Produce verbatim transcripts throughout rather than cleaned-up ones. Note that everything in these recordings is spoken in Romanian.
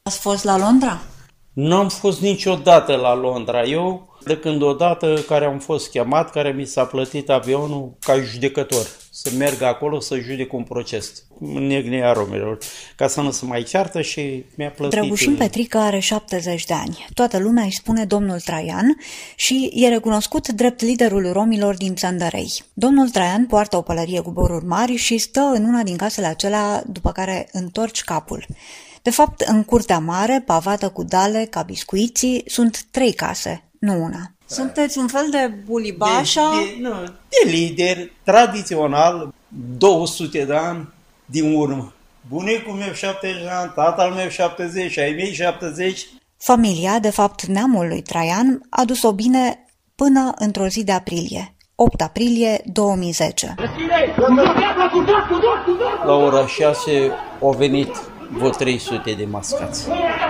Ați fost la Londra? N-am fost niciodată la Londra. Eu, de când odată care am fost chemat, care mi s-a plătit avionul ca judecător, să merg acolo să judec un proces în Negnia Romilor, ca să nu se mai ceartă și mi-a plătit. Drăgușin Petrică are șaptezeci de ani. Toată lumea îi spune domnul Traian și e recunoscut drept liderul romilor din Țăndărei. Domnul Traian poartă o pălărie cu boruri mari și stă în una din casele acelea, după care întorci capul. De fapt, în curtea mare, pavată cu dale ca biscuiții, sunt trei case, nu una. Sunteți un fel de bulibașa? De, de, nu, de lider tradițional, două sute de ani din urmă. Bunicul meu șaptezeci de ani, tatăl meu șaptezeci, ai mei șaptezeci. Familia, de fapt neamul lui Traian, a dus-o bine până într-o zi de aprilie, opt aprilie două mii zece. La ora șase au venit vreo trei sute de mascați.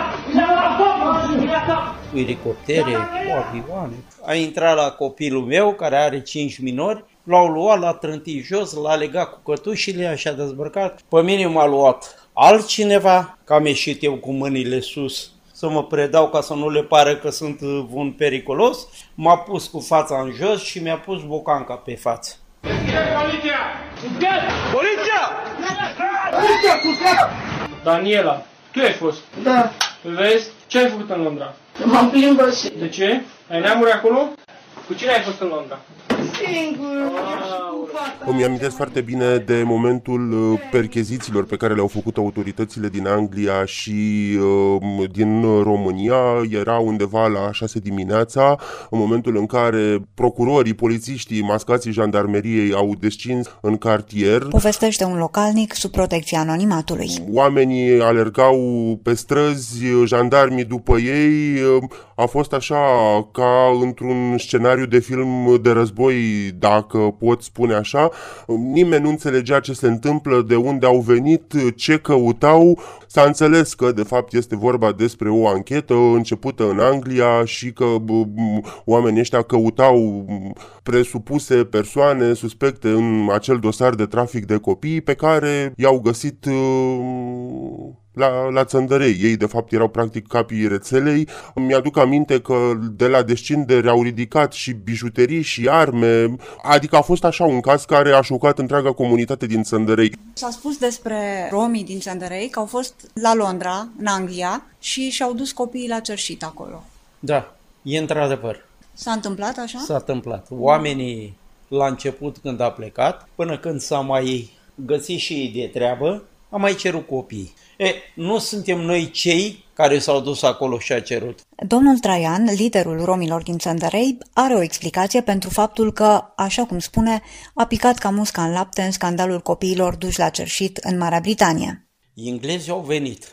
Elicoptere, cu avioane. A intrat la copilul meu, care are cinci minori, l-au luat, l-a trântit jos, l-a legat cu cătușile, așa dezbrăcat. Pe mine m-a luat altcineva, că am ieșit eu cu mâinile sus să mă predau ca să nu le pară că sunt un periculos. M-a pus cu fața în jos și mi-a pus bocanca pe față. Poliția! Poliția! Poliția! Daniela, tu ai fost? Da. Vezi? Ce ai făcut în Londra? M-am plimbat. De ce? Ai neamuri acolo? Cu cine ai fost în Londra? Singur. Îmi amintesc foarte bine de momentul perchezițiilor pe care le-au făcut autoritățile din Anglia și uh, din România. Era undeva la șase dimineața, în momentul în care procurorii, polițiștii, mascații jandarmeriei au descins în cartier. Povestește un localnic sub protecția anonimatului. Oamenii alergau pe străzi, jandarmii după ei. A fost așa ca într-un scenariu de film de război, dacă pot spune așa. Nimeni nu înțelegea ce se întâmplă, de unde au venit, ce căutau. S-a înțeles că de fapt este vorba despre o anchetă începută în Anglia și că oamenii ăștia căutau presupuse persoane suspecte în acel dosar de trafic de copii pe care i-au găsit la, la Țăndărei. Ei de fapt erau practic capii rețelei. Mi-aduc aminte că de la descindere au ridicat și bijuterii și arme, adică a fost așa un caz care a șocat întreaga comunitate din Țăndărei. S-a spus despre romii din Țăndărei că au fost la Londra, în Anglia, și și-au dus copiii la cerșit acolo. Da, e într-adevăr. S-a întâmplat așa? S-a întâmplat. Oamenii la început când a plecat, până când s-a mai găsit și ei de treabă, a mai cerut copii. E, nu suntem noi cei care s-au dus acolo și a cerut. Domnul Traian, liderul romilor din Țăndărei, are o explicație pentru faptul că, așa cum spune, a picat ca musca în lapte în scandalul copiilor duși la cerșit în Marea Britanie. Englezii au venit.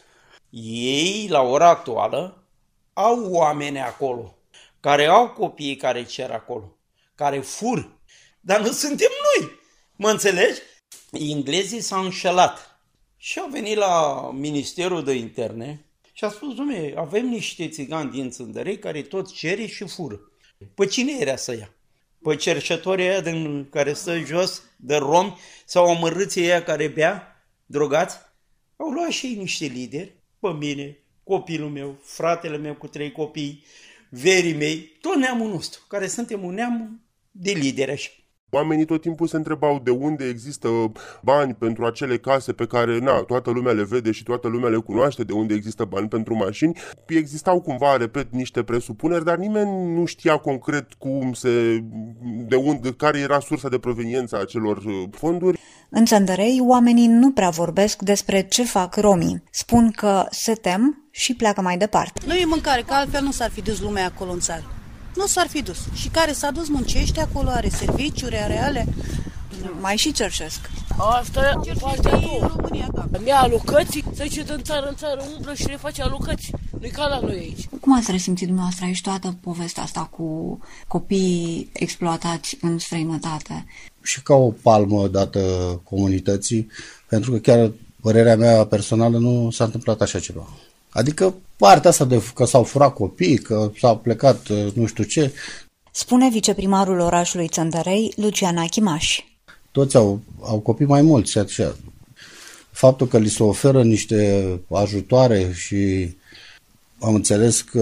Ei, la ora actuală, au oameni acolo, care au copiii care cer acolo, care fur. Dar nu suntem noi, mă înțelegi? Englezii s-au înșelat. Și au venit la Ministerul de Interne și a spus, dom'le, avem niște țigani din Țăndărei care tot cere și fură. Păi cine era să ia? Păi cerșătorii aia din care stă jos, de romi, sau amărâții aia care bea, drogați? Au luat și ei niște lideri, pe mine, copilul meu, fratele meu cu trei copii, verii mei, tot neamul nostru, care suntem un neam de lideri așa. Oamenii tot timpul se întrebau de unde există bani pentru acele case pe care na, toată lumea le vede și toată lumea le cunoaște, de unde există bani pentru mașini. Existau cumva, repet, niște presupuneri, dar nimeni nu știa concret cum se, de unde, care era sursa de proveniență a acelor fonduri. În Țăndărei, oamenii nu prea vorbesc despre ce fac romii. Spun că se tem și pleacă mai departe. Nu e mâncare, că altfel nu s-ar fi dus lumea acolo în țară. Nu s-ar fi dus. Și care s-a dus muncește acolo, are serviciuri, are ale. Mai și cerșesc. Asta e partea a doua. România, da. Mi-a alocații, se zice din țară în țară, umblă și le face alocații. Nu-i ca la noi aici. Cum ați resimțit dumneavoastră aici toată povestea asta cu copiii exploatați în străinătate? Și ca o palmă dată comunității, pentru că chiar părerea mea personală nu s-a întâmplat așa ceva. Adică partea asta de că s-au furat copii, că s-au plecat nu știu ce. Spune viceprimarul orașului Țăndărei, Lucian Achimaș. Toți au, au copii mai mulți, așa. faptul că li se oferă niște ajutoare și am înțeles că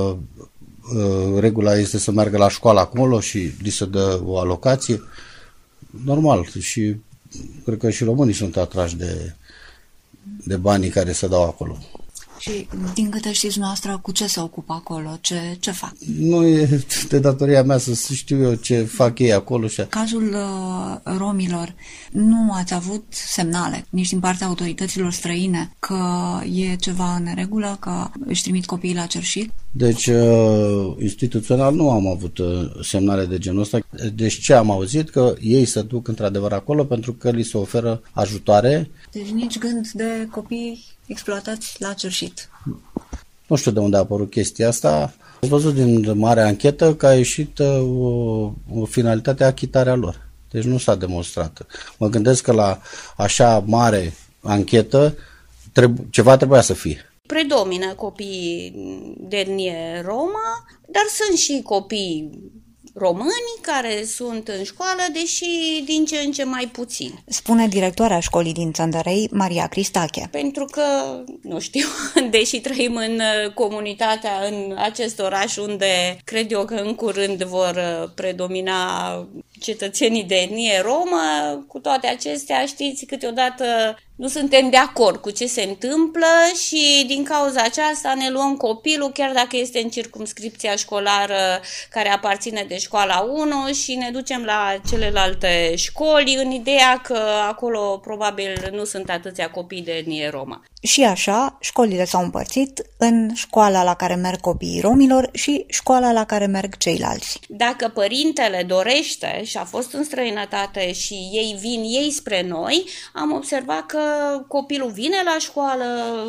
uh, regula este să meargă la școală acolo și li se dă o alocație, normal. Și cred că și românii sunt atrași de, de banii care se dau acolo. Și din câte știți noastră, cu ce se ocupă acolo? Ce, ce fac? Nu e de datoria mea să știu eu ce fac ei acolo. Și... Cazul uh, romilor, nu ați avut semnale nici din partea autorităților străine că e ceva în neregulă, că își trimit copiii la cerșit? Deci, uh, instituțional nu am avut uh, semnale de genul ăsta. Deci ce am auzit? Că ei se duc într-adevăr acolo pentru că li se oferă ajutoare. Deci nici gând de copii exploatați la cerșit. Nu știu de unde a apărut chestia asta. Am văzut din mare anchetă că a ieșit o, o finalitate achitarea lor. Deci nu s-a demonstrat. Mă gândesc că la așa mare anchetă trebu- ceva trebuia să fie. Predomină copiii de etnie Roma, dar sunt și copii români care sunt în școală, deși din ce în ce mai puțin. Spune directoarea școlii din Țăndărei, Maria Cristache. Pentru că, nu știu, deși trăim în comunitatea, în acest oraș unde cred eu că în curând vor predomina cetățenii de etnie romă, cu toate acestea, știți, câteodată nu suntem de acord cu ce se întâmplă și din cauza aceasta ne luăm copilul, chiar dacă este în circumscripția școlară care aparține de școala unu și ne ducem la celelalte școli în ideea că acolo probabil nu sunt atâția copii de etnie romă. Și așa, școlile s-au împărțit în școala la care merg copiii romilor și școala la care merg ceilalți. Dacă părintele dorește și a fost în străinătate și ei vin ei spre noi, am observat că copilul vine la școală,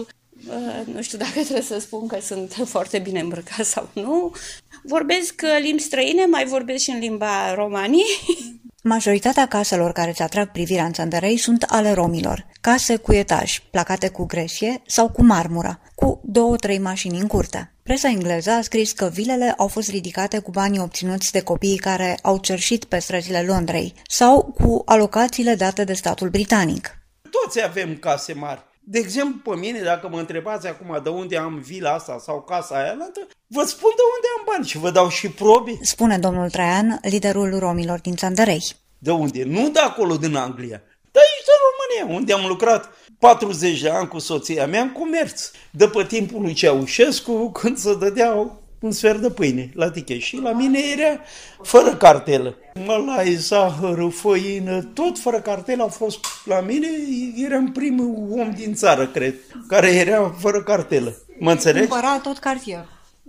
nu știu dacă trebuie să spun că sunt foarte bine îmbrăcat sau nu, vorbesc limbi străine, mai vorbesc și în limba romanii. Majoritatea caselor care îți atrag privirea în Țăndărei sunt ale romilor. Case cu etaj, placate cu gresie sau cu marmură, cu două-trei mașini în curte. Presa engleză a scris că vilele au fost ridicate cu banii obținuți de copiii care au cerșit pe străzile Londrei sau cu alocațiile date de statul britanic. Toți avem case mari. De exemplu, pe mine, dacă mă întrebați acum de unde am vila asta sau casa aia, vă spun de unde am bani și vă dau și probe. Spune domnul Traian, liderul romilor din Țăndărei. De unde? Nu de acolo, din Anglia. De aici, din România, unde am lucrat patruzeci de ani cu soția mea în comerț. De pe timpul lui Ceaușescu, când se dădeau un sfert de pâine la tichet. Și la mine era fără cartelă. Mălai, zahăr, făină, tot fără cartelă a fost la mine. Eram primul om din țară, cred, care era fără cartelă. Mă înțelegi? Cumpăra tot cartierul.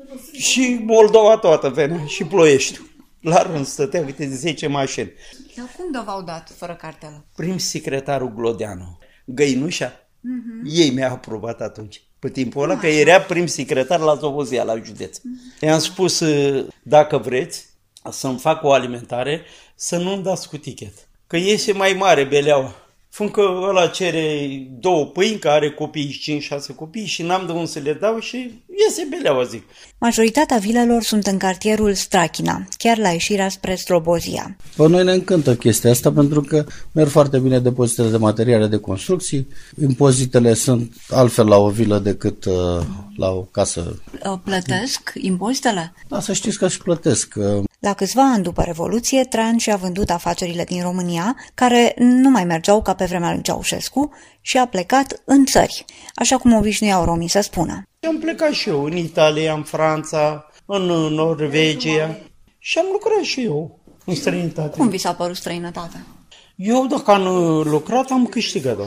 Și Moldova toată venea, și Ploieștiul. La rând stătea câte zece mașini. Dar cum de v-au dat fără cartelă? Prim secretarul Glodeanu, Găinușa, uh-huh. Ei mi-a aprobat atunci. Pe timpul ăla, că era prim secretar la Zobozia, la județ. I-am spus, dacă vreți să-mi fac o alimentare, să nu-mi dați cu tichet. Că iese mai mare beleaua. Fiindcă ăla cere două pâini, care are copii, cinci șase copii, și n-am de unde să le dau și iese beleaua, zic. Majoritatea vilelor sunt în cartierul Strachina, chiar la ieșirea spre Slobozia. Pe noi ne încântă chestia asta pentru că merg foarte bine depozitele de materiale de construcții, impozitele sunt altfel la o vilă decât uh, la o casă. Plătesc impozitele? Da, să știți că și plătesc. La câțiva ani după Revoluție, Traian și-a vândut afacerile din România, care nu mai mergeau ca pe vremea lui Ceaușescu, și a plecat în țări, așa cum obișnuiau romii să spună. Am plecat și eu în Italia, în Franța, în Norvegia și am lucrat și eu în străinătate. Cum vi s-a părut străinătatea? Eu, dacă am lucrat, am câștigat-o.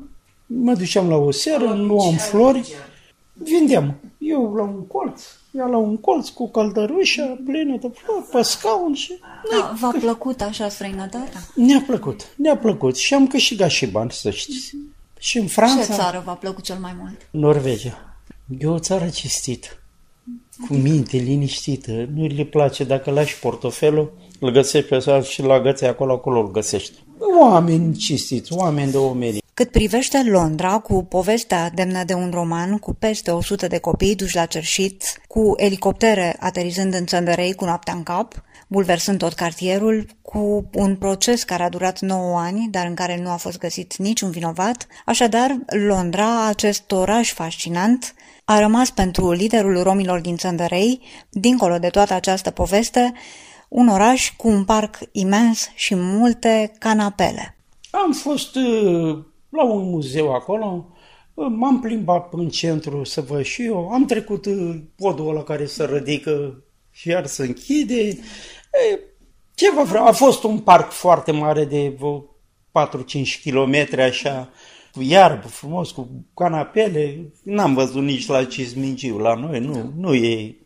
Mă duceam la o seară, luam flori, vindeam. Eu la un colț, ea la un colț cu căldărușa plină de flori, pe scaun și... Da, v-a plăcut așa străinătatea? Ne-a plăcut, ne-a plăcut și am câștigat și bani, să știți. Și în Franța... Ce țară v-a plăcut cel mai mult? Norvegia. E o țară cistită, cu minte liniștită. Nu le place dacă lași portofelul, îl găsești pe ăsta și la găței acolo, acolo îl găsești. Oameni cistiți, oameni de omenii. Cât privește Londra, cu povestea demnă de un roman, cu peste o sută de copii duși la cerșit, cu elicoptere aterizând în Țăndărei cu noaptea în cap, bulversând tot cartierul, cu un proces care a durat nouă ani, dar în care nu a fost găsit niciun vinovat, așadar, Londra, acest oraș fascinant, a rămas pentru liderul romilor din Țăndărei, dincolo de toată această poveste, un oraș cu un parc imens și multe canapele. Am fost uh, la un muzeu acolo, uh, m-am plimbat în centru să văd și eu, am trecut uh, podul ăla care se ridică și iar se închide. E, ce vă vreau? A fost un parc foarte mare de patru-cinci kilometri așa, cu iarbă frumos, cu canapele. N-am văzut nici la Cismingiu, la noi nu, nu e